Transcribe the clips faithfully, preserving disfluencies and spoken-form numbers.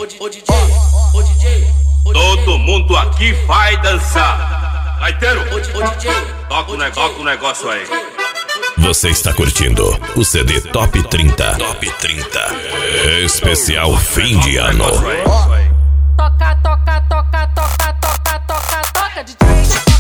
Ô D J, ô D J, todo mundo aqui vai dançar. Gaiteiro, ô D J, toca o negócio, toca o negócio aí. Você está curtindo o C D Top trinta. Top trinta. Especial fim de ano. Toca, toca, toca, toca, toca, toca, toca, D J.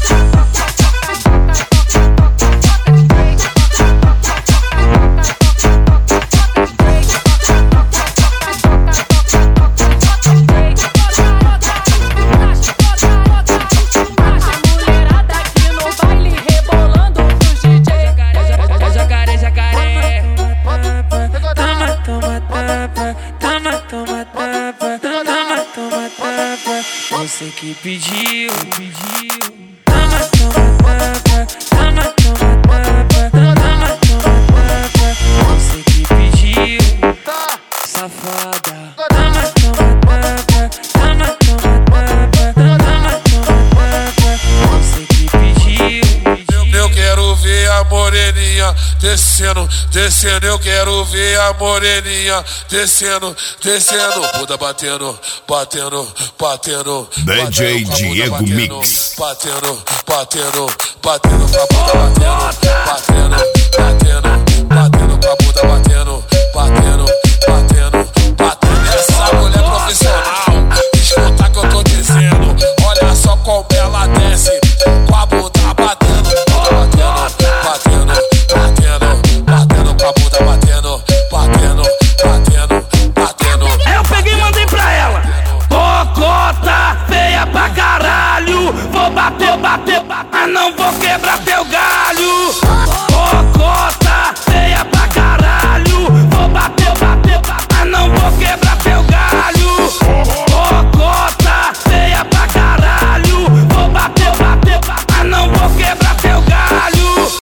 Você que pediu, pediu. Toma, toma, tapa, toma, toma, tapa, toma, toma, tapa. Você que pediu, safada. Toma, toma, tapa, toma, toma, tapa, toma, toma, tapa. Você que pediu. Eu quero ver a moreninha descendo, descendo. Eu quero ver a moreninha descendo, descendo. Puta batendo, batendo, batendo. D J Diego Mix. Batendo, batendo, batendo com a puta batendo, batendo, batendo, batendo com a puta batendo, batendo.